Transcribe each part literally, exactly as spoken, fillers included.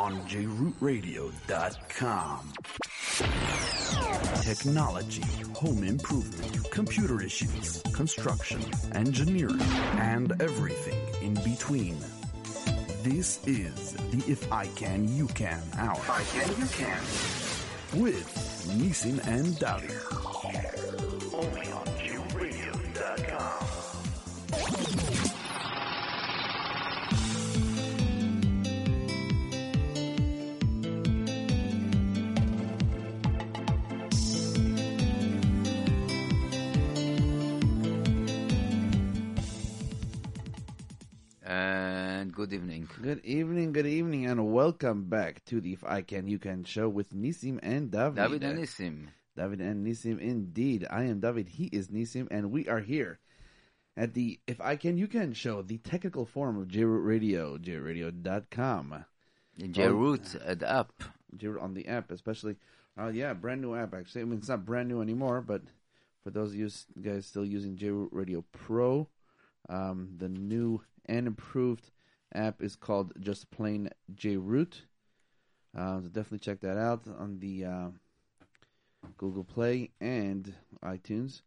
on j root radio dot com. Technology, home improvement, computer issues, construction, engineering, and everything in between. This is the If I Can, You Can hour. If I Can, You Can. With Nisim and David. Only on j root radio dot com. And good evening. Good evening, good evening, and welcome back to the If I Can, You Can show with Nisim and David. David and Nisim. David and Nisim, indeed. I am David, he is Nisim, and we are here at the If I Can, You Can show, the technical form of J Root Radio, j root radio dot com. J Root uh, the app. J Root on the app, especially. Uh, yeah, brand new app, actually. I mean, it's not brand new anymore, but for those of you guys still using J Root Radio Pro, um, the new and improved app is called just plain J Root. Uh, so definitely check that out on the uh, Google Play and iTunes.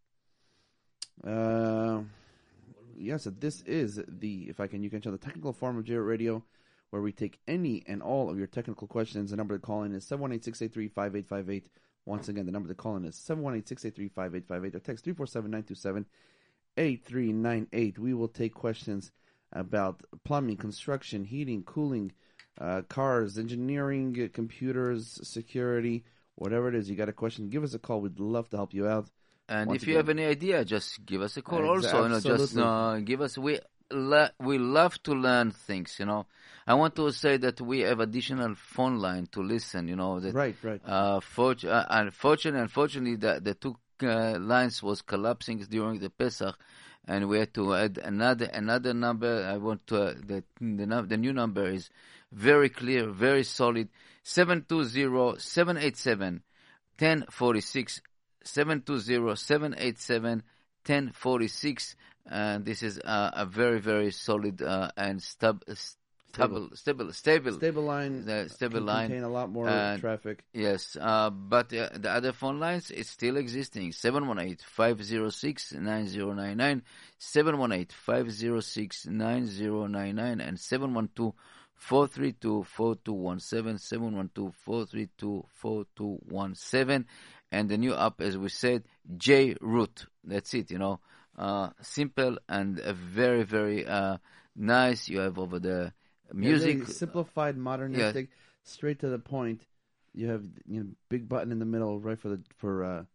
Uh, yeah, so this is the If I Can, You Can show, the technical form of J Root Radio, where we take any and all of your technical questions. The number to call in is seven one eight, six eight three, five eight five eight. Once again, the number to call in is seven one eight, six eight three, five eight five eight, or text three four seven, nine two seven, eight three nine eight. We will take questions about plumbing, construction, heating, cooling, uh, cars, engineering, uh, computers, security, whatever it is. You got a question, give us a call. We'd love to help you out. And Once if you again, have any idea, just give us a call. Exa- also, you know, just absolutely. uh, give us. We le- we love to learn things. You know, I want to say that we have additional phone line to listen. You know, that Right, right. Uh, for, uh, unfortunately, unfortunately, the the two uh, lines was collapsing during the Pesach, and we had to add another another number. I want to uh, the the, num- the new number is very clear, very solid. seven two zero, seven eight seven, one zero four six. seven two zero, seven eight seven, one zero four six. And this is uh, a very very solid uh, and stab- stable stable stable Stable line, the stable can line. contain a lot more Uh, traffic. Yes, uh, but uh, the other phone lines is still existing. seven one eight, five zero six, nine zero nine nine, seven one eight, five zero six, nine zero nine nine, and seven one two, four three two, four two one seven, seven one two, four three two, four two one seven. And the new app, as we said, J Root. That's it, you know. Uh, simple and uh, very, very uh, nice. You have over the music. Yeah, really simplified, modernistic, straight to the point. You have, you know, big button in the middle, right for the for uh,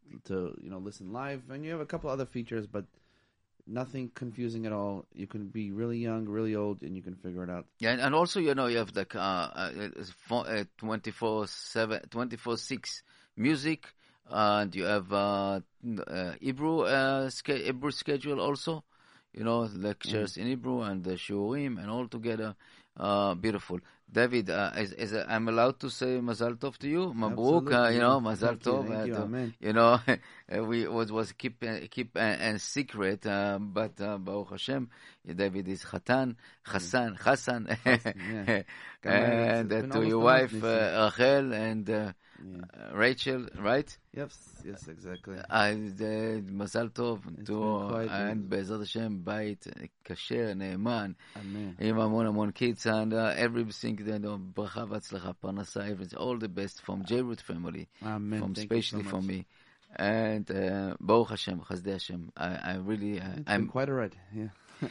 to you know listen live, and you have a couple other features, but nothing confusing at all. You can be really young, really old, and you can figure it out. Yeah, and, and also, you know, you have the uh, uh, twenty-four seven, twenty-four six music, uh, and you have uh, uh, Hebrew uh, ske- Hebrew schedule also. You know, lectures in Hebrew and the shurim and all together. Uh, beautiful. David, uh, is, is, uh, I'm allowed to say Mazal Tov to you? Mabruk, uh, you know, Mazal Thank you, Tov. thank you, uh, to- amen. you know, uh, we was was keep uh, keep uh, and secret, uh, but uh, Baruch Hashem, David is Chatan, Hassan, Hassan, yeah. and uh, It's been to your almost wife a month, uh, Rachel and uh, Yeah. uh, Rachel, right? Yes, yes, exactly. אז מזל טוב, It's to, been quite and a- בעזרת השם, בית כשר, נאמן, Amen. עם המון המון kids, and uh, everything, you know, ברכה והצלחה, פרנסה, everything, all the best from J-Root family, Amen. from Thank you so especially from much. me. And uh, Baruch Hashem, Chazdei Hashem, I, I really, uh, It's been I'm, quite a ride. Yeah.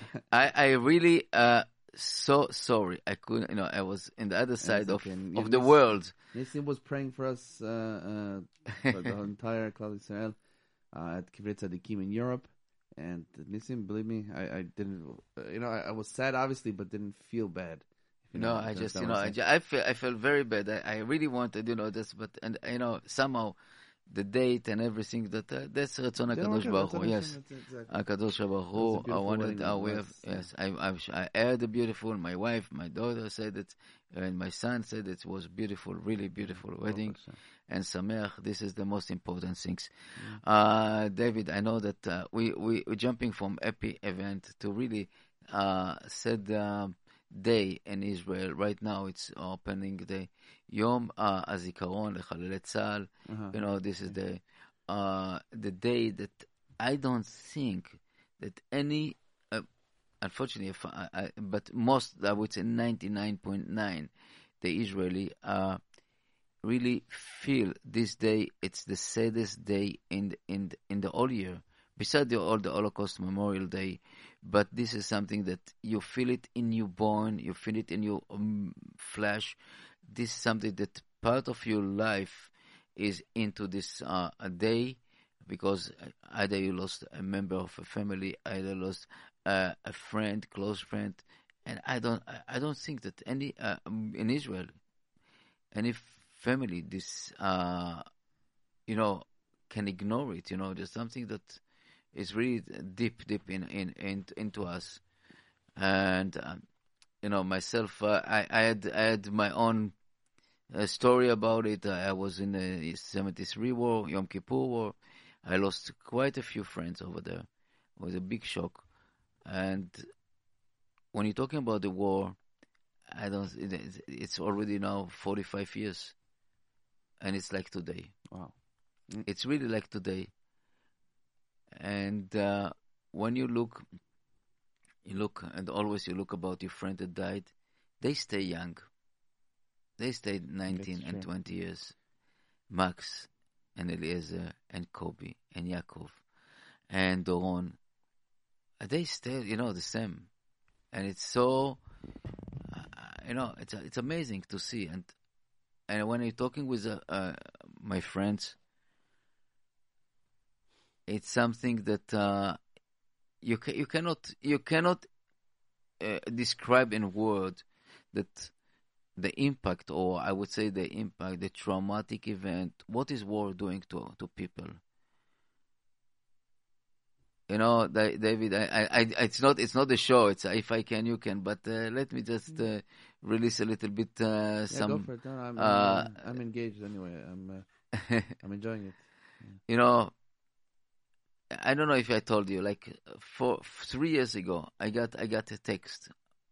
I, I really, uh, so sorry, I couldn't, you know, I was in the other side of, okay. of You the miss- world. Nissim was praying for us, uh, uh, for the entire Klal Israel, uh, at Kivrei Tzadikim in Europe. And Nissim, believe me, I, I didn't, uh, you know, I, I was sad, obviously, but didn't feel bad. If No, if I you just, understand you know, what I, I'm ju- I feel, I felt very bad. I, I really wanted, you know, this, but, and, you know, somehow, the date and everything, that, uh, that's Ratzon saying. HaKadosh Yeah, Baruch okay, Hu, that's- yes. that's- exactly. HaKadosh Baruch It was a Hu, I beautiful wanted, wedding, uh, we it have, was, yes, I, I, I heard the beautiful, my wife, my daughter said it, and my son said it was beautiful, really beautiful wedding. Hashem. And Sameach, this is the most important things. Uh, David, I know that uh, we, we, we're jumping from happy event to really uh, said uh, day in Israel right now. It's opening the Yom uh, Hazikaron Lechalelei Tzahal. Uh-huh. You know, this is the uh, the day that I don't think that any, uh, unfortunately, if I, I, but most, I would say ninety-nine point nine, the Israeli uh, really feel this day. It's the saddest day in the, in the, in the whole year, beside the all the Holocaust Memorial Day. But this is something that you feel it in your bone, you feel it in your um, flesh. This is something that part of your life is into this uh, a day, because either you lost a member of a family, either lost uh, a friend, close friend, and I don't, I don't think that any uh, in Israel, any family, this, uh, you know, can ignore it. You know, there's something that is really deep, deep in, in, in into us, and um, you know, myself, uh, I, I had, I had my own uh, story about it. I was in the seventy-three war, Yom Kippur war. I lost quite a few friends over there. It was a big shock, and when you're talking about the war, I don't. It, it's already now forty-five years, and it's like today. Wow. It's really like today. And uh, when you look, you look, and always you look about your friend that died, they stay young. They stayed nineteen That's and true. twenty years. Max and Eliezer and Kobe and Yaakov and Doron. They stay, you know, the same. And it's so, uh, you know, it's it's amazing to see. And and when you're talking with uh, uh, my friends, it's something that uh, you ca- you cannot you cannot uh, describe in words that the impact, or I would say the impact, the traumatic event. What is war doing to to people? You know, Da- David. I, I, I, it's not it's not the show. It's uh, if I can, you can. But uh, let me just uh, release a little bit uh, Yeah, some. go for it. No, I'm, uh, I'm, I'm engaged anyway. I'm uh, I'm enjoying it. you know, I don't know if I told you. Like for three years ago, I got I got a text,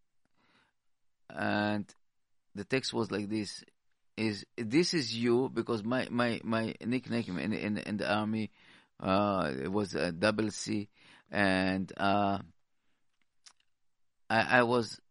and the text was like this: "Is this is you?" Because my my, my nickname in, in in the army uh, it was a double C, and uh, I I was.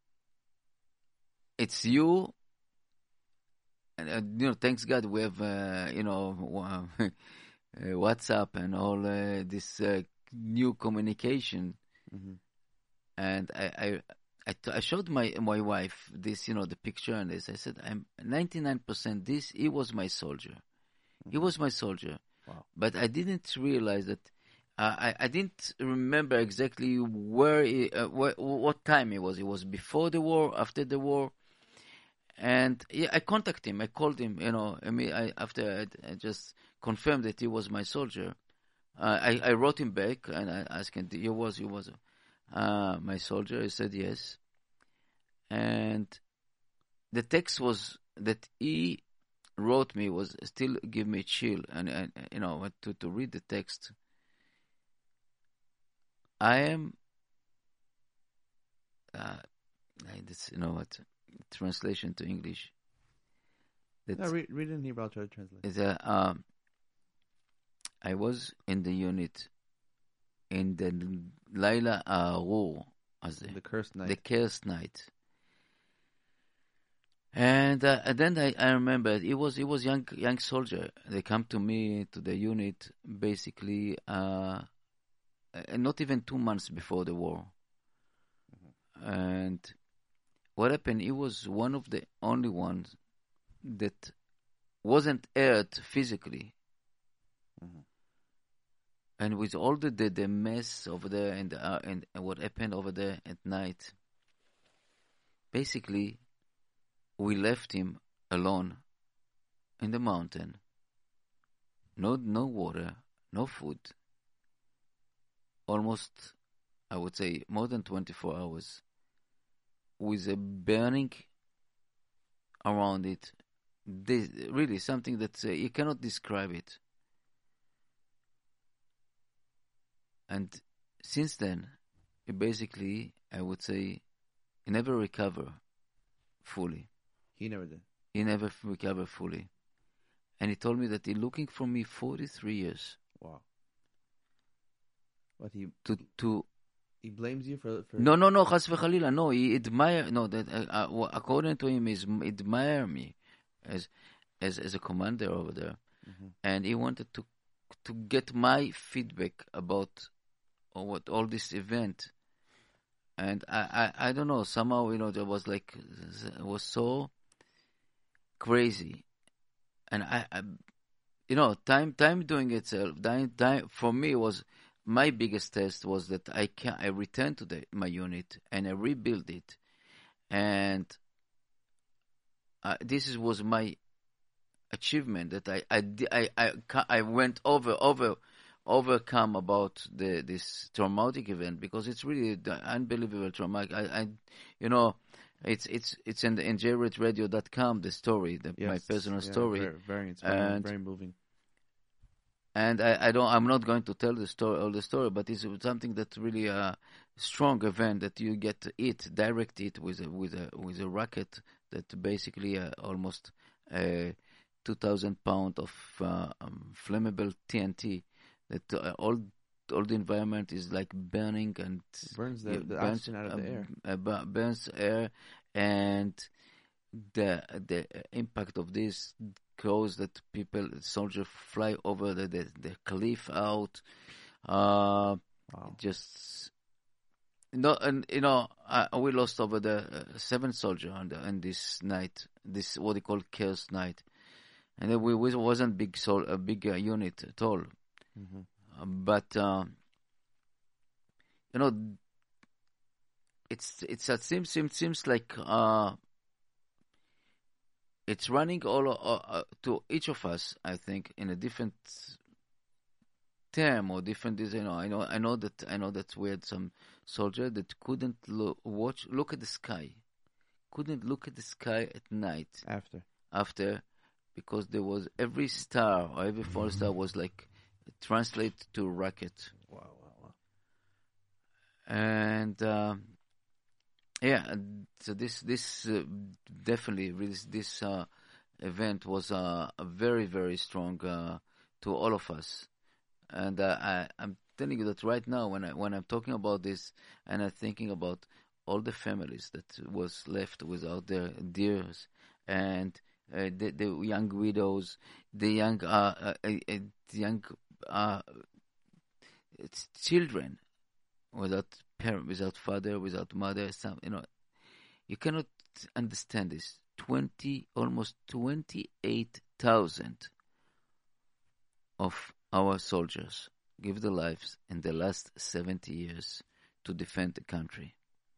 It's you, and uh, you know. Thanks God, we have uh, you know wa- uh, WhatsApp and all uh, this uh, new communication. Mm-hmm. And I, I, I, t- I showed my my wife this, you know, the picture and this. I said, I'm ninety-nine percent this. He was my soldier. He was my soldier. Wow. But I didn't realize that. Uh, I I didn't remember exactly where, he, uh, where what time it was. It was before the war, after the war. And yeah, I contacted him. I called him. You know, I mean, I, after I, I just confirmed that he was my soldier. Uh, I I wrote him back and I asked him, "You was you was." Uh, my soldier, he said yes. And the text was that he wrote me was still give me chill. And, and you know, to, to read the text, I am, uh, this, you know what, translation to English. No, read, read it in Hebrew. I'll try to translate. Is a, um, I was in the unit in the Laila Arur, as The cursed night. the cursed night. And, uh, and then I, I remember he was he was young young soldier. They come to me to the unit basically uh, uh, not even two months before the war. Mm-hmm. And what happened? He was one of the only ones that wasn't hurt physically. Mm-hmm. And with all the, the, the mess over there and, uh, and and what happened over there at night, basically, we left him alone in the mountain. No, no water, no food. Almost, I would say, more than twenty-four hours, with a burning around it. This, really, something that uh, you cannot describe it. And since then, basically, I would say, he never recover fully. He never did. He never f- recover fully. And he told me that he's looking for me forty-three years Wow. But he to to he blames you for for no no no chas v'chalila, no, he admire no that uh, uh, wha- according to him is admire me as as as a commander over there. Mhm. And he wanted to to get my feedback about uh, what all this event. And I, I, I don't know, somehow, you know, there was like it was so crazy. And I, I you know, time time doing itself, time, time for me was my biggest test was that I can I returned to the, my unit and I rebuilt it, and uh, this is, was my achievement that I I di- I I, ca- I went over over overcome about the this traumatic event, because it's really the unbelievable traumatic. I, I you know. It's it's it's in the in j red radio dot com, the story, the, my Yes. personal Yeah, story. Very, very inspiring, And- very moving. And I, I don't I'm not going to tell the story all the story, but it's something that really a strong event that you get to eat direct eat with a with a with a rocket that basically uh, almost uh, two thousand pound of uh, um, flammable T N T that uh, all all the environment is like burning and Burns the, yeah, the burns, oxygen out of uh, the air. uh, bu- burns air, and the the impact of this cause that people soldiers fly over the the, the cliff out. Uh, Wow. just no, and you know, uh, we lost over the uh, seven soldier on the on this night. This what they call chaos night, and then we, we wasn't big sol a big uh, unit at all. Mhm. Uh, but um, you know, it's it's it seems seems seems like uh, it's running all uh, uh, to each of us. I think in a different term or different. You know, I know I know that I know that we had some soldier that couldn't lo- watch look at the sky, couldn't look at the sky at night After. after, because there was every star or every false star was like translate to rocket. Wow, wow, wow. And um, yeah, and so this this uh, definitely this this uh, event was uh, a very very strong uh, to all of us. And uh, I I'm telling you that right now when I when I'm talking about this and I'm thinking about all the families that was left without their dears, and uh, the the young widows, the young uh, uh, uh, uh, the young uh, it's children without parent, without father, without mother. Some, you know, you cannot understand this. Twenty, almost twenty-eight thousand of our soldiers give their lives in the last seventy years to defend the country.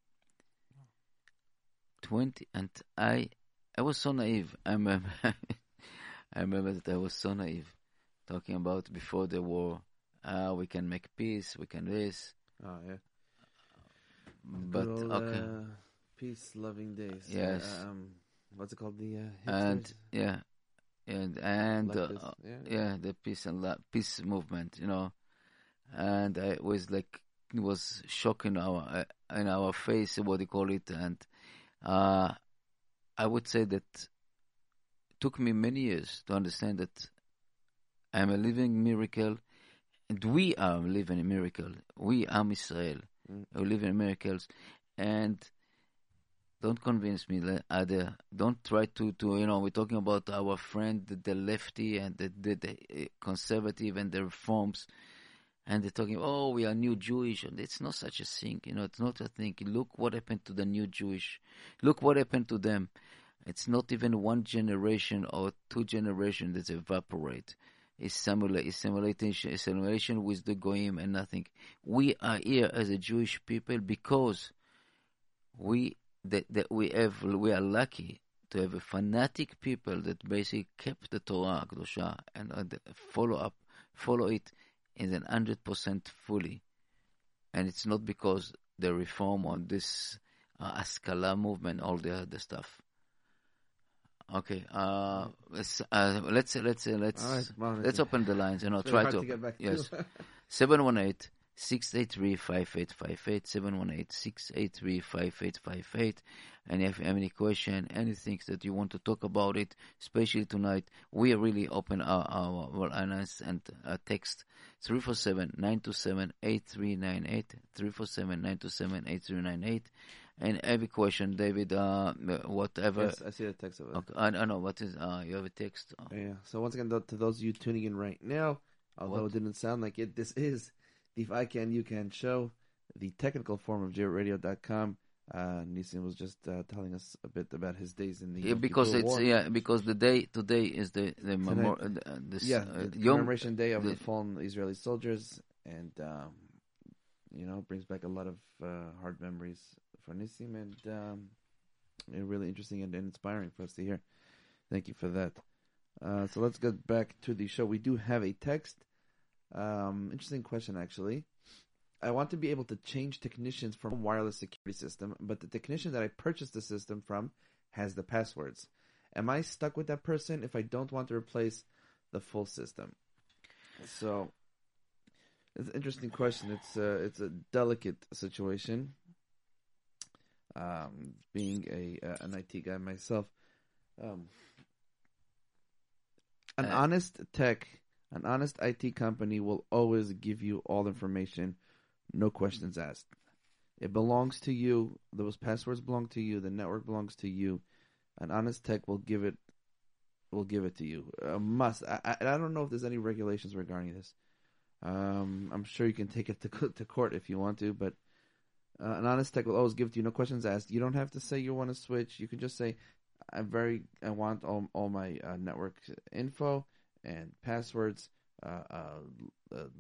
Twenty, and I, I was so naive. I remember, I remember that I was so naive, talking about before the war. Uh, we can make peace. We can this. Oh, yeah. But Good old, okay, uh, peace loving days. Yes. Uh, um, what's it called? The uh, and hipsters? yeah, and and uh, Leftists, yeah. yeah, the peace and la- peace movement, you know, and I was like, it was shocking our uh, in our face, what do you call it, and uh, I would say that it took me many years to understand that I'm a living miracle, and we are living a miracle. We Am Israel, Mm. we live in miracles, and don't convince me that other. Don't try to, to you know. We're talking about our friend, the, the lefty and the, the, the uh, conservative and the reforms, and they're talking. Oh, we are new Jewish, and it's not such a thing. You know, it's not a thing. Look what happened to the new Jewish. Look what happened to them. It's not even one generation or two generations that evaporate. It's simulation, it's simulation, it's simulation with the goyim and nothing. We are here as a Jewish people because we that, that we have we are lucky to have a fanatic people that basically kept the Torah Kedosha and uh, follow up, follow it in an hundred percent fully, and it's not because the reform on this uh, Askala movement, all the other stuff. Okay, uh, let's uh, let's let's uh, let's All right, well, let's open the lines and I'll it's really try hard to to get back yes to. seven one eight six eight three, five eight five eight, seven one eight, six eight three, five eight five eight. And if you have any question, anything that you want to talk about it, especially tonight, we really open our, our, our lines and uh, text three four seven, nine two seven, eight three nine eight, three four seven, nine two seven, eight three nine eight. And every question, David, uh, whatever. Yes, I see the text of it. Okay, I, I know, what is, uh, you have a text? Oh. Yeah, so once again, th- to those of you tuning in right now, although What? it didn't sound like it, this is the If I Can, You Can show, the technical form of J Radio dot com. Uh, Nissim was just uh, telling us a bit about his days in the Yeah, because it's war. yeah because the day today is the the memor- uh, the- uh, this, yeah, uh, the Yom- commemoration day of the, the- fallen Israeli soldiers, and um, you know, brings back a lot of uh, hard memories for Nissim, and um, and really interesting and, and inspiring for us to hear. Thank you for that. Uh, so let's get back to the show. We do have a text. Um, interesting question, actually. I want to be able to change technicians from a wireless security system, but the technician that I purchased the system from has the passwords. Am I stuck with that person if I don't want to replace the full system? So, it's an interesting question. It's a, it's a delicate situation. Um, being a uh, an I T guy myself, um, an Uh, honest tech, an honest I T company will always give you all information, no questions asked. It belongs to you. Those passwords belong to you. The network belongs to you. An honest tech will give it, will give it to you. A must. I, I, I don't know if there's any regulations regarding this. Um, I'm sure you can take it to to court if you want to, but uh, an honest tech will always give it to you, no questions asked. You don't have to say you want to switch. You can just say, "I'm very. I want all all my uh, network info and passwords, uh, uh, uh,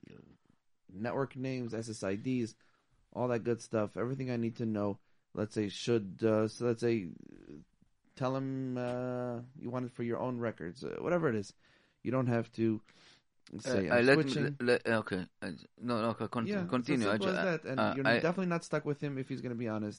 network names, S S I Ds, all that good stuff. Everything I need to know. Let's say should uh, so let's say tell them uh, you want it for your own records, uh, whatever it is. You don't have to say uh, I'm I let, switching. let, okay uh, no no okay, con- Yeah, continue. It's I as simple ju- as that. And uh, you're I- definitely not stuck with him if he's going to be honest.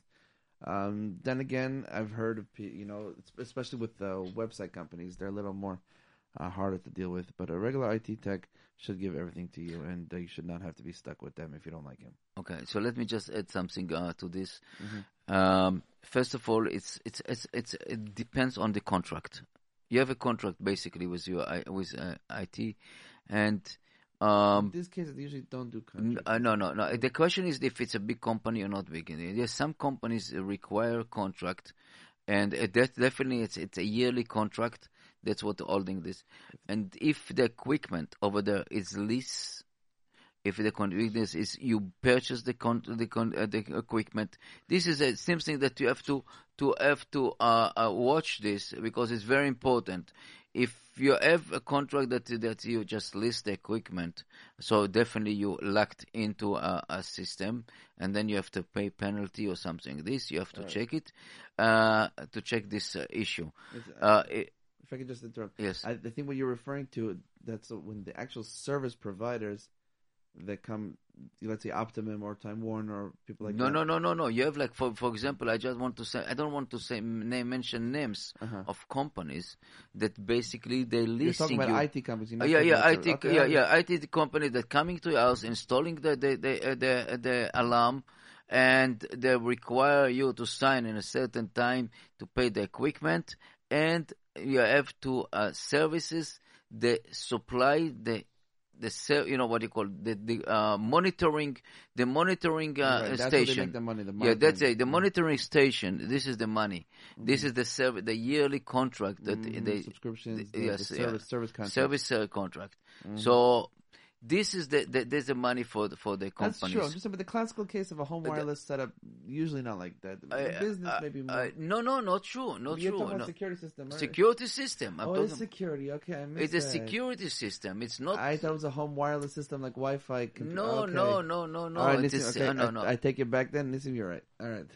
Um, then again, I've heard of pe- you know, especially with the website companies, they're a little more uh, harder to deal with. But a regular I T tech should give everything to you, and uh, you should not have to be stuck with them if you don't like him. Okay, so let me just add something uh, to this. Mhm. Um, first of all, it's, it's it's it's it depends on the contract. You have a contract basically with your I- with uh, I T, and um, In this case, they usually don't do N- contracts. uh, no, no, no. The question is if it's a big company or not big. Yes, some companies require contract, and uh, that definitely it's it's a yearly contract. That's what holding this. And if the equipment over there is lease, if the convenience is you purchase the con- the con- uh, the equipment, this is a something that you have to to have to uh, uh, watch this because it's very important. If you have a contract that that you just list the equipment, so definitely you locked into a, a system, and then you have to pay penalty or something. This you have to Right. check it uh, to check this uh, issue. It's- Uh, it, if I could just interrupt, yes. I, I think what you're referring to, that's when the actual service providers that come, let's say Optimum or Time Warner or people like no, that. no, no, no, no. You have like, for for example, I just want to say, I don't want to say name mention names Uh-huh. of companies that basically they You're leasing talking about you. I T companies. you're Uh, not yeah, talking yeah, about I service. think, Okay, yeah, I yeah, I T company that coming to your house, installing the the the uh, the, the alarm, and they require you to sign in a certain time to pay the equipment, and you have to uh, services the supply the the ser- you know what you call the the uh, monitoring the monitoring uh, Right, that's where they station. make the money. The Yeah, that's monitoring. it. The Mhm. monitoring station. This is the money. This is the serv- the yearly contract that Mhm, they subscriptions, the- the, yes, the yeah. service, service contract. service uh, contract. Mhm. So this is the, the there's the money for the, for the That's companies. true. I'm just saying, but the classical case of a home But the- wireless setup, usually not like that. I- Business I- maybe more. I- no, no, not true, not You're true. talking about No. security system, right? Security system. I'm oh, talking. it's security. Okay, I missed It's a that. security system. It's not. I thought it was a home wireless system like Wi-Fi. Compu- no, okay. no, no, no, no. All right, It's a Nissim, se- okay, uh, no, I, no. I take it back then. Nissim, you're right. All right.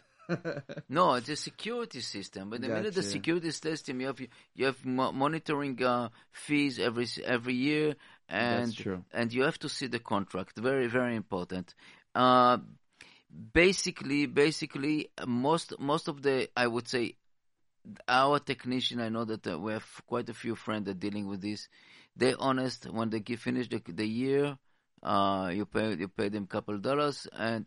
No, it's a security system. But the minute the Gotcha. security system, you have you have mo- monitoring uh, fees every s- every year, and That's true. and you have to see the contract. Very very important. Uh, basically, basically, most most of the I would say our technician. I know that uh, we have quite a few friends that are dealing with this. They're honest when they give, finish the, the year. Uh, you pay you pay them a couple dollars, and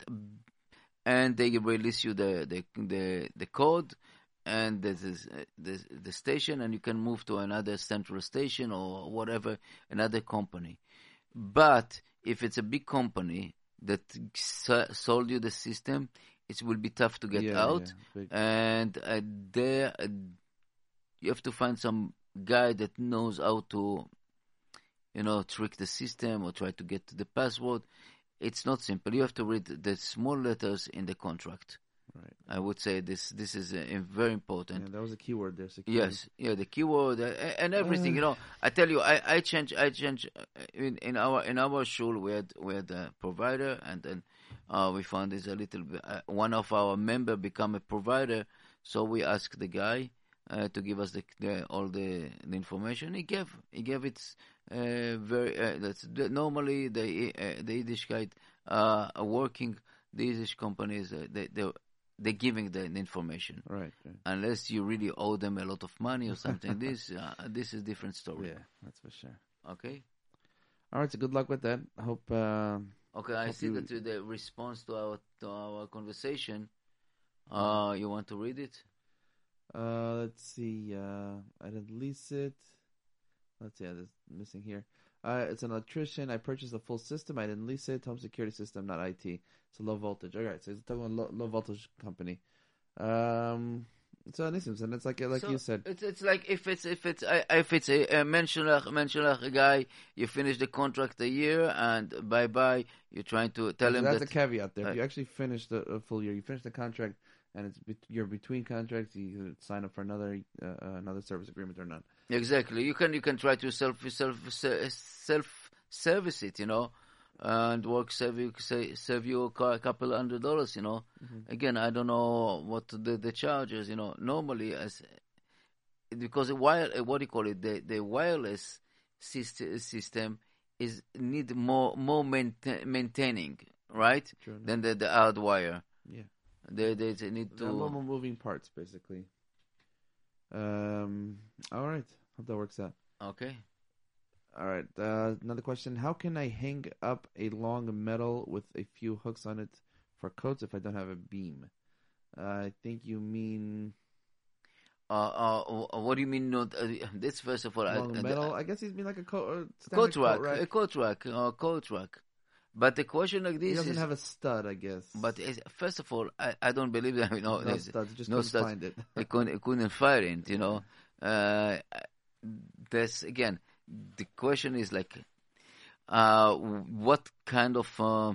and they release you the the the, the code, and this is uh, the the station, and you can move to another central station or whatever, another company. But if it's a big company that s- sold you the system, it will be tough to get Yeah, out, yeah, big. and uh, there uh, you have to find some guy that knows how to, you know, trick the system or try to get to the password. It's not simple. You have to read the small letters in the contract. Right. I would say this this is uh, very important. Yeah, that was a keyword there. Security. Yes, yeah, the keyword uh, and everything. You know, I tell you, I I change I change uh, in in our in our shul we had we had a provider, and then uh, we found this a little bit. Uh, one of our member become a provider, so we asked the guy uh, to give us the, the all the, the information. He gave he gave it uh, very. Uh, that's the, normally the uh, the Yiddish guy uh, are working. The Yiddish companies uh, they they they're giving the, the information. Right, right. Unless you really owe them a lot of money or something. this uh, this is a different story. Yeah, that's for sure. Okay. All right, so good luck with that. I hope. Uh, Okay, I Hope see you- that to the response to our to our conversation. Uh, you want to read it? uh, let's see. Uh, I didn't lease it. Let's see. Yeah, this missing here. Uh, it's an electrician. I purchased a full system. I didn't lease it. Home security system, not I T. It's a low voltage. All right, so it's talking about low, low voltage company. Um, so Nissim, and it's like like So, you said. it's it's like if it's if it's uh, if it's a, a mentionach mentionach guy, you finish the contract a year and bye bye. You're trying to tell So him that's that a caveat there. uh, If you actually finish the a full year, you finish the contract, and it's bet- you're between contracts, you can sign up for another uh, uh, another service agreement or not. exactly. You can you can try to self self self service it, you know, and work save you say save you a cou- a couple hundred dollars, you know. Again, I don't know what the the charges, you know. Normally, as because the wire, uh, what do you call it? The the wireless system system is need more more mainta- maintaining, right? True. Than the the hard wire. Yeah. They they, they need There are more to. moving parts, basically. Um. All right. Hope that works out. Okay. All right. Uh, another question: how can I hang up a long metal with a few hooks on it for coats if I don't have a beam? Uh, I think you mean Uh, uh, uh, what do you mean? Not uh, this first of all. I- long uh, metal. I guess he's mean like a coat, uh, Coat standard rack, coat rack. a coat rack, uh, coat rack. But the question like He this doesn't is, have a stud, I guess. but is, first of all, I, I don't believe that. You know, no there's studs. Just no couldn't studs. find it. I couldn't, I couldn't find it. You know, uh, there's again, the question is like, uh, what kind of uh,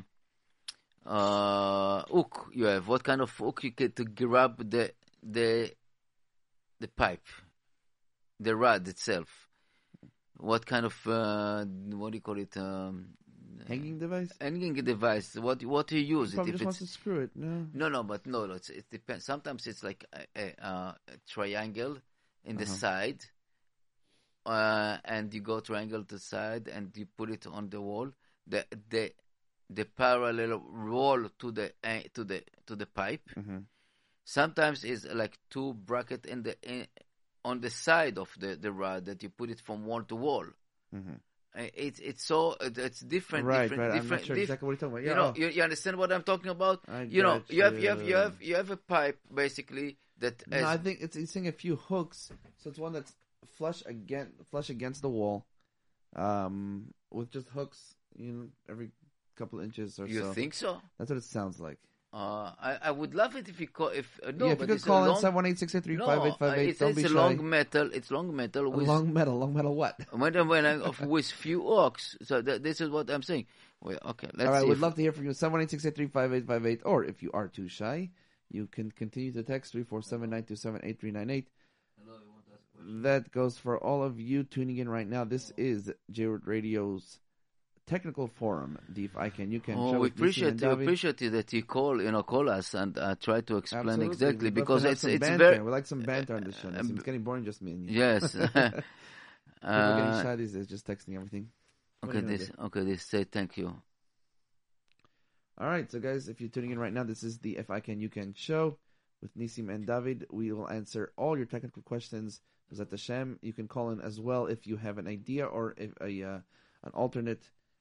uh, hook you have? What kind of hook you get to grab the the the pipe, the rod itself? What kind of uh, what do you call it? Um, Hanging device. hanging device. What what do you use He it? probably If just wants it's to screw it. No. no, no, but no, no, it's, it depends. Sometimes it's like a, a, uh, a triangle in the Uh-huh. side, uh, and you go triangle to side, and you put it on the wall. The the the parallel wall to the uh, to the to the pipe. Mm-hmm. Sometimes it's like two bracket in the in, on the side of the, the rod that you put it from wall to wall. Mm-hmm. Uh, It's it's so it's different, Right, different, right. I'm different. not sure diff- exactly what you're talking about. you Yeah. know, oh, you, you understand what I'm talking about. I You know, got you have you have you you. have you have a pipe basically that No, has, I think it's he's saying a few hooks. So it's one that's flush against flush against the wall, um, with just hooks, you know, every couple inches or you so. think so? That's what it sounds like. Uh, I I would love it if you call if uh, no, yeah, if but you could it's call a in long, seven one eight six eight three no, five eight uh, five eight. it's, Don't it's be a shy. long metal. It's long metal A with long metal, long metal. What? when when I, of, with few hooks. So that, this is what I'm saying. Well, okay, let's All right, see. we'd if- love to hear from you. seven one eight six eight three five eight five eight. Or if you are too shy, you can continue to text three four seven nine two seven eight three nine eight. That goes for all of you tuning in right now. This is J-Root Radio's Technical Forum, the If I Can, You Can Oh, show we with Nissim appreciate and you David. appreciate it that you call you know call us and uh, try to explain Absolutely. exactly We'd love because to have it's some it's banter. very We like some banter on this show. Nissim. It's getting boring just me and you. yes. People getting uh, shy these days, just texting everything. What are okay, you gonna this do? okay this say thank you. All right, so guys, if you're tuning in right now, this is the If I Can, You Can show with Nissim and David. We will answer all your technical questions. Bezat Hashem, you can call in as well if you have an idea or if a uh, an alternate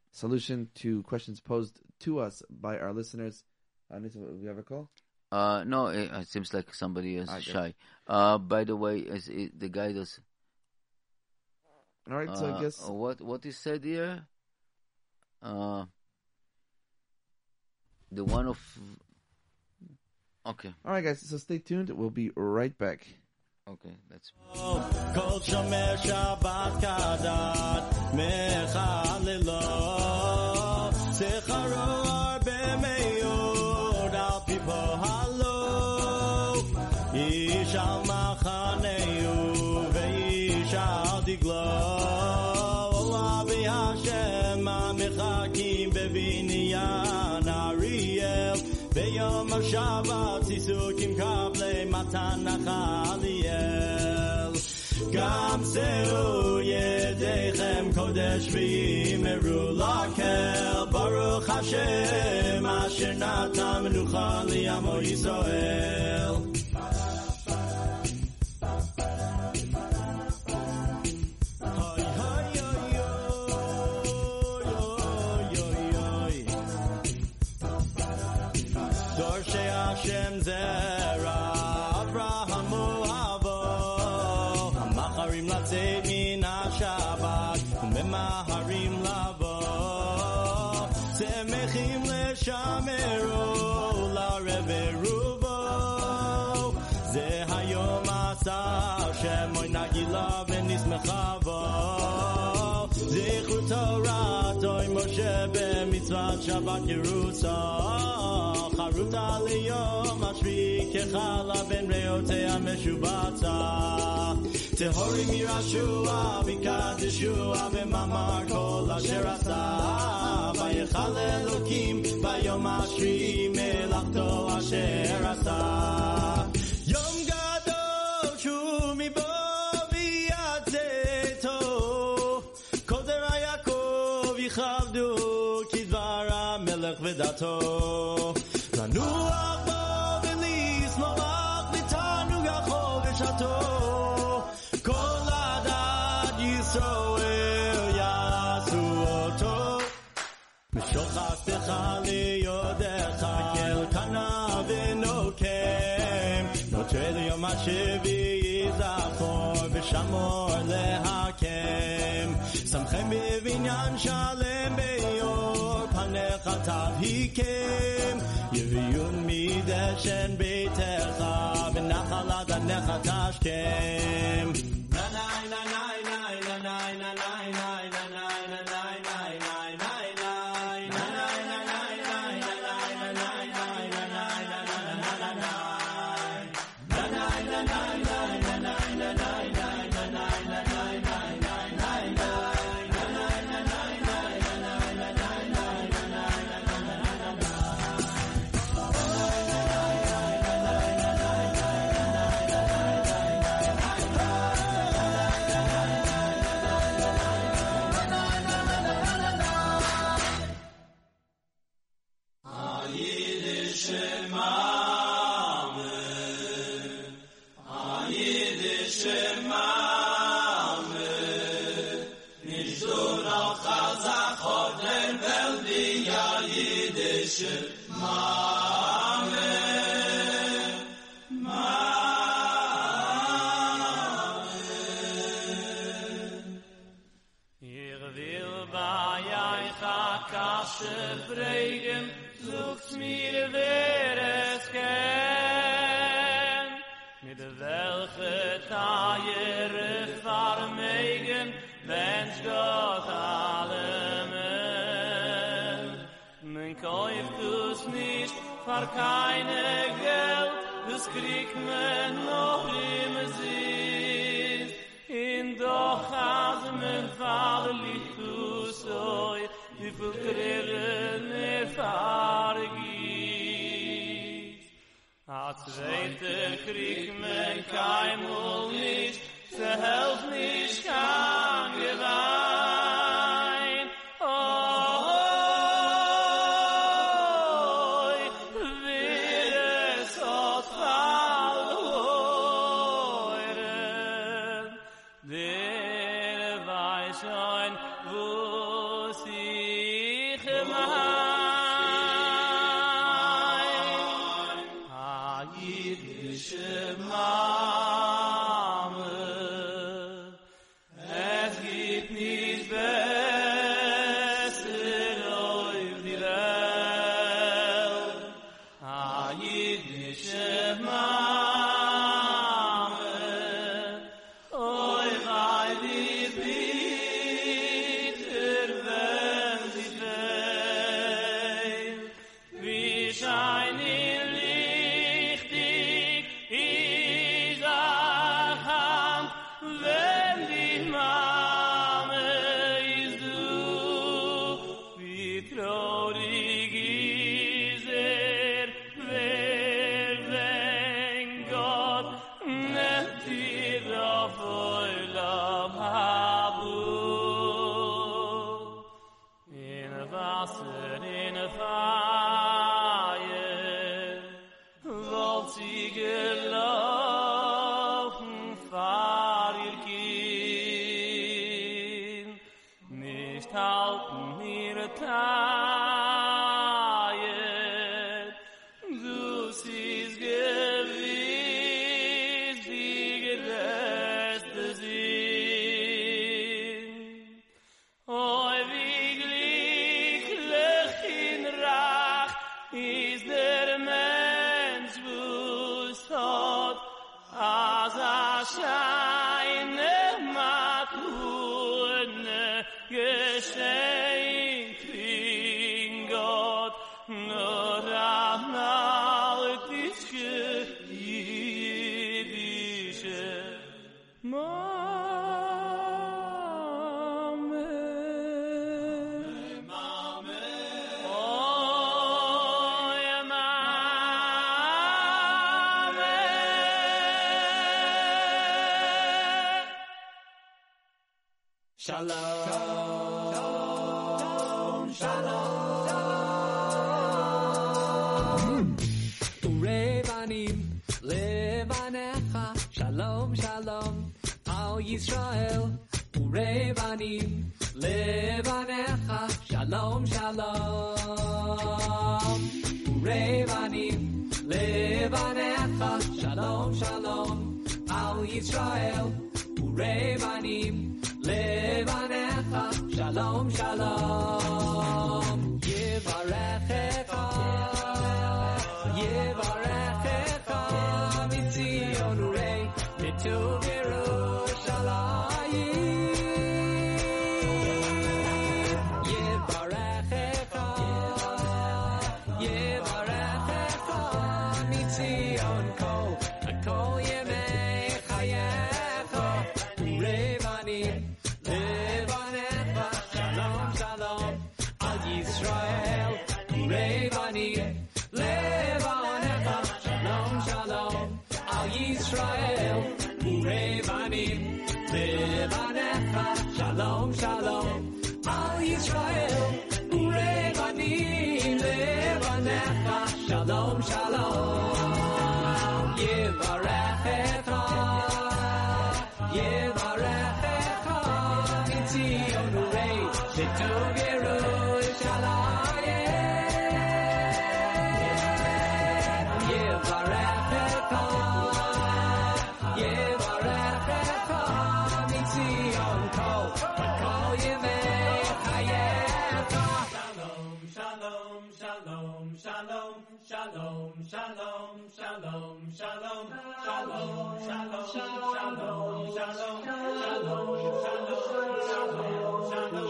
solution to questions posed to us by our listeners. Uh, we have a call? Uh, no, it, it seems like somebody is I shy. Uh, by the way, is it, the guy does. All right, so uh, I guess what what is said here? Uh, the one of. Okay. All right, guys. So stay tuned. We'll be right back. Okay, that's. Kol shomer Shabbat kadat mechalelo secharo arbe meod al pipo halo ish al machaneu veish al diglo Olavi Hashem amechakim bebinyan Ariel beyom Shabbat zisukim kable matan nachaliel gam zeu yedechem kodesh v'yimeru lakel baruch Hashem asher natan menucha li'amo Yisrael. Hashem zera Abrahamu avo Hamacharim latzeit min haShabbat Umemaharim lavo Semechim leshameru lareveruvo Ze hayom asa Hashem oy nagila v'nismechavo Zichru Torah toy Moshe b'mitzvat Shabbat Yerusal Charut aliyom ashvi kechala ben reotei ameshubata Tehori mirashua vikadeshua v'mamar kol asher asa Vayechal Elokim vayom ashvi melachto asher asa Yom gadol shumi bo v'yatzeto Kol zerah Yaakov yichavdu kidvar hamelech v'dato Nuach bo v'lis noach v'tanu gachol v'shato Kol adad Yisroel yasu oto V'shochachtecha liyodecha kel kana v'nokem Notre liyom hashevi yizachor v'shamor lehakem Samchem b'vinyan shalem beyor panecha tavhikem Yeviyun mideshen beitecha v'nachalad anecha tashkem Nanai nanai nanai nanai nanai nanai nanai nanai nanai nanai nanai nanai Far keine Geld, das kriegt man noch im Sinn. In doch has men Vater liebus oi, wie viel Tränen erfahrgit. A zweite kriegt man kein Mol nicht, zu helft nicht kann gewein. Der weiß schon, wo sie Shalom, shalom. Urevanim, levanecha. Shalom, shalom. Al Yisrael. Urevanim, levanecha. Shalom, shalom. Urevanim, levanecha. Shalom, shalom. Al Yisrael. Urevanim. Levanecha, shalom, shalom. Yevarechecha, Yevarechecha, mitzion urei, mituv Yerushalayim. Yevarechecha, Yevarechecha, mitzion kol, kol yemei chayecha, urevanim. Levanim, Levanecha, Shalom, Shalom, Al Yisrael. Levanim, Levanecha, Shalom, Shalom, Al Yisrael. Levanim, Levanecha, Shalom, Shalom. Yevarechecha, Yevarechecha, mitzion urei, shetuv Yerushalayim. Shalom, shalom, shalom, shalom, shalom, shalom, shalom, shalom, shalom, shalom,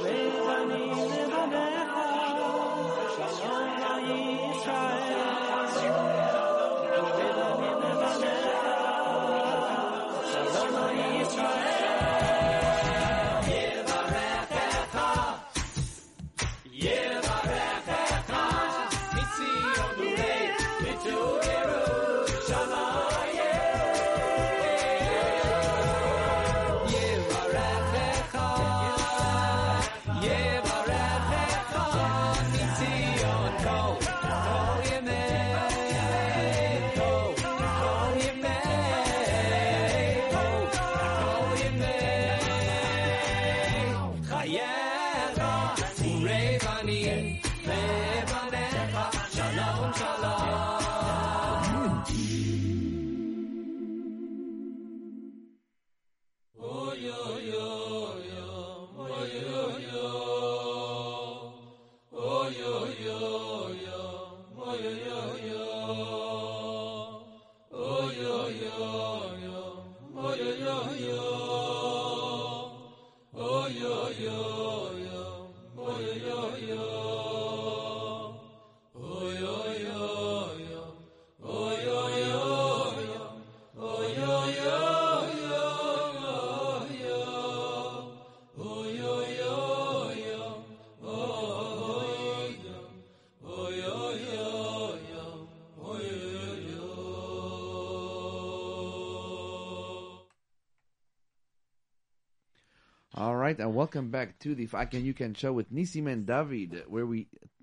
All right, and welcome back to the If I Can You Can show with Nisim and David, where we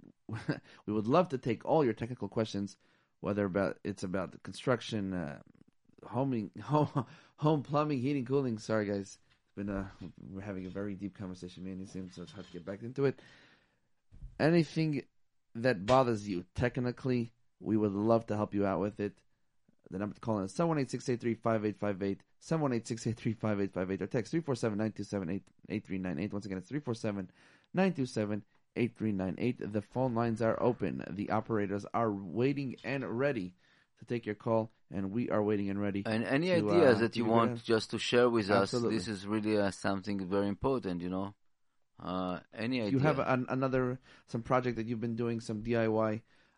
we would love to take all your technical questions, whether about it's about the construction, uh, homing, home, home plumbing, heating, cooling. Sorry, guys, it's been a, we're having a very deep conversation, me and Nisim, so it's hard to get back into it. Anything that bothers you technically, we would love to help you out with it. The number to call in is seven one eight, six eight three, five eight five eight, seven one eight, six eight three, five eight five eight, or text three four seven, nine two seven, eight three nine eight. Once again, it's three four seven, nine two seven, eight three nine eight. The phone lines are open. The operators are waiting and ready to take your call, and we are waiting and ready. And any to, ideas uh, that you to want just to share with Absolutely. us, this is really uh, something very important, you know. Uh, any idea? You have an, another, some project that you've been doing, some D I Y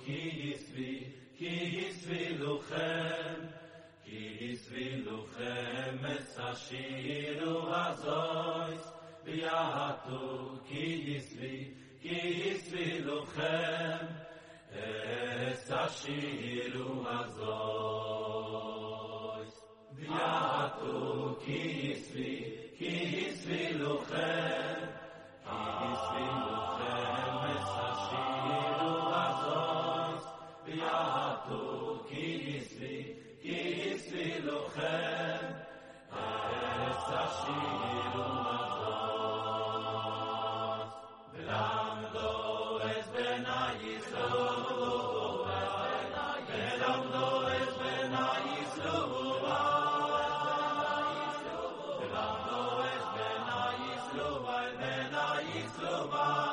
ki yisvi, ki yisvi luchem, ki yisvi luchem, es hashiru hazois, v'yahatu, ki yisvi, ki yisvi luchem, es hashiru hazois, v'yahatu, ki yisvi, ki yisvi luchem, ki yisvi luchem, es hashiru hazois, v'yahatu, ki yisvi, ki yisvi luchem, es hashiru hazois, v'lamdo es ben ha'yisroel, v'lamdo es ben ha'yisroel, v'lamdo es ben ha'yisroel, ben ha'yisroel,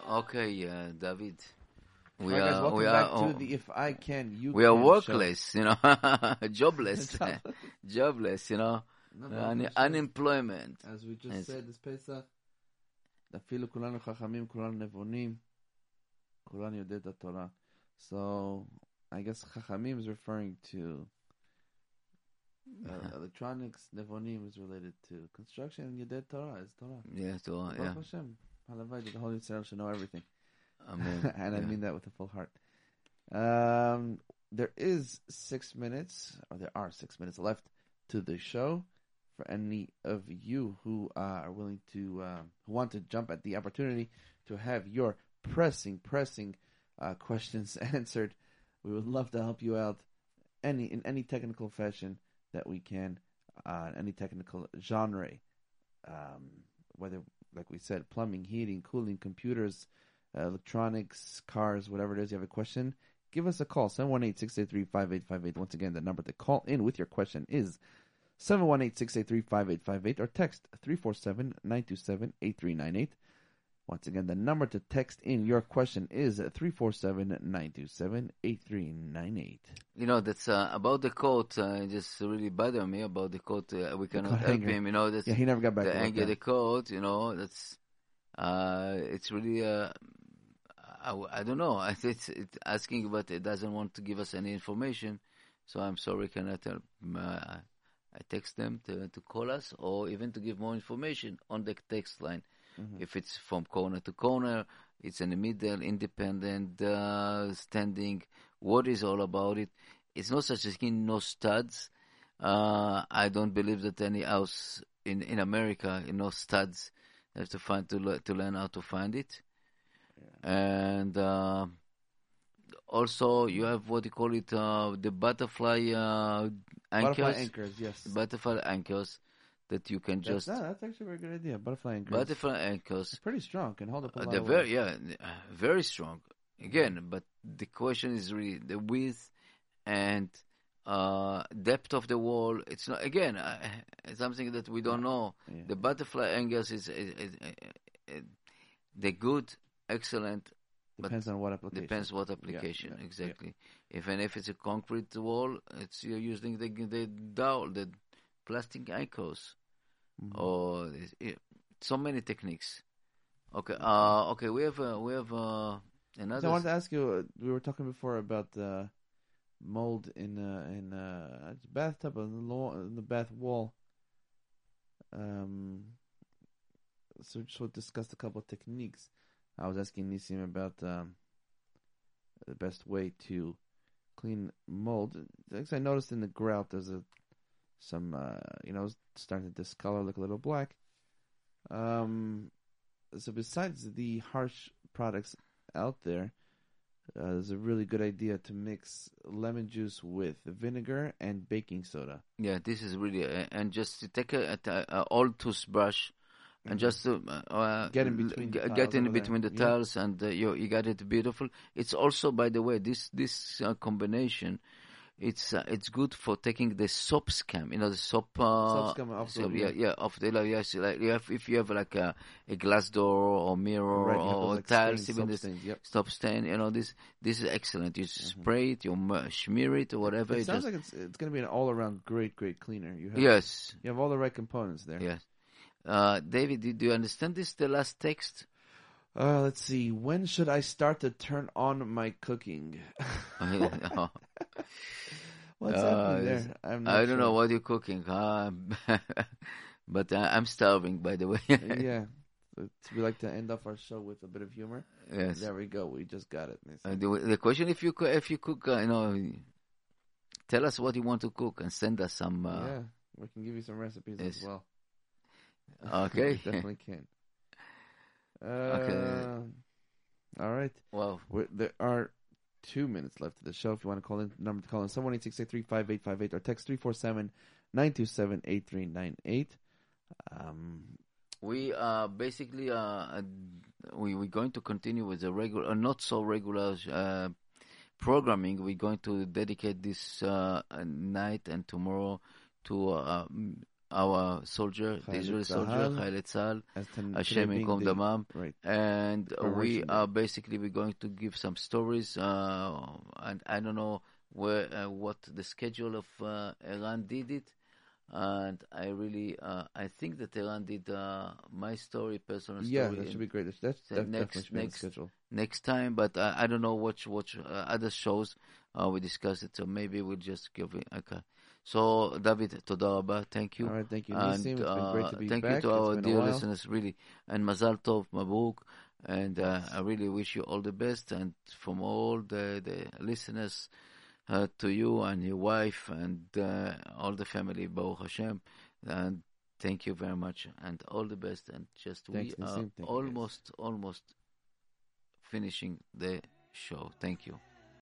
Okay, uh, David. We All right, guys, are welcome we back are to the If I Can, You we are Can workless, you know, jobless, Jobless. jobless, you know, No, but Un- Hashem, unemployment. as we just Yes. said this Pesach, אפילו כולנו חכמים, כולנו נבונים, כולנו יודעי את התורה. So, I guess חכמים is referring to uh, electronics, nevonim is related to construction, and יודעי Torah is Torah. Yeah, so Baruch yeah, Hashem. Halavai, that the Holy Israel should know everything. Amen. and I Yeah. mean that with a full heart. Um, there is six minutes, or there are six minutes left to the show. For any of you who uh, are willing to, uh, who want to jump at the opportunity to have your pressing, pressing uh, questions answered, we would love to help you out any in any technical fashion that we can, uh, any technical genre, um, whether, like we said, plumbing, heating, cooling, computers, uh, electronics, cars, whatever it is. You have a question, give us a call, seven one eight, six eight three, five eight five eight. Once again, the number to call in with your question is seven one eight, six eight three, five eight five eight, or text three four seven, nine two seven, eight three nine eight. Once again, the number to text in your question is three four seven, nine two seven, eight three nine eight. You know, that's uh, about the coat. Uh, it just really bother me about the coat. Uh, we cannot coat help hanger. him. You know, that's Yeah, he never got back the to work, anger, yeah. the coat. You know, that's uh, it's really. Uh, I, I don't know. I think it's, it's asking, but it doesn't want to give us any information. So I'm sorry, cannot help. Uh, I text them to to call us, or even to give more information on the text line. Mm-hmm. If it's from corner to corner, it's in the middle, independent, uh, standing. What is all about it? It's not such a thing. No studs. Uh, I don't believe that any house in, in America, you know, studs. You have to find to le- to learn how to find it. And uh, also, you have what you call it, uh, the butterfly uh, anchors. Butterfly anchors, yes. Butterfly anchors that you can That's, just no, that's actually a very good idea. Butterfly anchors. butterfly anchors. It's pretty strong. Can hold up a Uh, lot they're of very weight. yeah, uh, very strong. Again, but the question is really the width and uh, depth of the wall. It's not again uh, it's something that we don't know. Yeah. The butterfly angles is, is, is, uh, uh, they're good, excellent. Depends on what application. Depends what application yeah, exactly. If and if it's a concrete wall, it's you're using the the dowel, the plastic anchors, Mhm. or it's- it- so many techniques. Okay, uh, okay, we have uh, we have uh, another. So I wanted to ask you. Uh, we were talking before about uh, mold in uh, in uh, bathtub on the, lo- in the bath wall. Um, so just we discussed a couple of techniques. I was asking Nisim about um, the best way to clean mold. Because I noticed in the grout there's a some uh, you know, it's starting to discolor, look a little black. Um, so besides the harsh products out there, uh, there's a really good idea to mix lemon juice with vinegar and baking soda. Yeah, this is really uh, and just to take a, a, a old toothbrush and just to uh, uh, Get in between the g- tiles get in over there. between the Yeah. tiles, and uh, you you got it beautiful. It's also, by the way, this this uh, combination. It's uh, it's good for taking the soap scum, you know, the soap. Uh, Soap scum off the- so, yeah, yeah, off the like, yes, like you have, if you have like a, a glass door or mirror Right, you have or those, like, tiles, stains, even soap this stains, yep. stop stain, you know, this this is excellent. You spray it, you m- smear it or whatever. It you sounds just, like it's it's going to be an all around great great cleaner. You have yes, you have all the right components there. yes. Uh, David, do, do you understand this? The last text. Uh, let's see. When should I start to turn on my cooking? Oh. What's Uh, happening it's- there? I'm not I don't sure. know what you're cooking, huh? But uh, I'm starving, by the way. Yeah, so we like to end off our show with a bit of humor. Yes. There we go. We just got it. Uh, the, the question, if you coo- if you cook, uh, you know, tell us what you want to cook and send us some. Uh, yeah, we can give you some recipes yes. as well. Okay. We definitely can. Uh, Okay. All right. Wow. We're, there are two minutes left of the show. If you want to call in, number to call in seven one eight, six eight three, five eight five eight, or text three four seven, nine two seven, eight three nine eight. Um, We are basically uh, uh, we we're going to continue with the regular, uh, not so regular uh, programming. We're going to dedicate this uh, night and tomorrow to uh, our soldier, the Chayei Israeli soldier, Tzahal. Chayei Tzahal, As ten, Hashem today being Yinkom the- Damam. Right. And we Commemoration Day. are basically we're going to give some stories, uh, and I don't know where uh, what the schedule of uh, Iran did it, and I really uh, I think that Iran did uh, my story, personal story. Yeah, that in- should be great. That's, that's So def- next- definitely should be on the next- schedule. next time, but uh, I don't know what what uh, other shows uh, we discuss it, so maybe we'll just give it. Okay. So David, toda rabba, thank you. All right, thank you, And, Nissim. It's been great to uh, be thank back. you to our it's been a dear while. listeners, really, and Mazal Tov, Mabruk, and uh, I really wish you all the best, and from all the the listeners uh, to you and your wife and uh, all the family, Baruch Hashem, and thank you very much, and all the best, and just Thanks, we Nissim. are Thank you, guys. almost almost finishing the show. Thank you.